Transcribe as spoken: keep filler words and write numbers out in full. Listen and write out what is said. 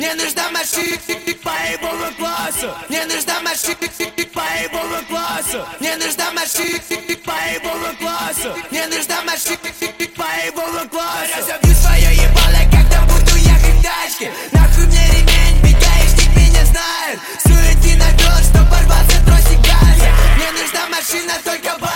Мне нужна машина боевого класса. Мне нужна машина боевого класса. Мне нужна машина боевого класса. Мне нужна машина боевого класса. Разобью свое ебало, когда буду ехать в тачке. Нахуй мне ремень, ведь гаишник меня знает. Сует виноград, что порвался тросик газа. Мне нужна машина только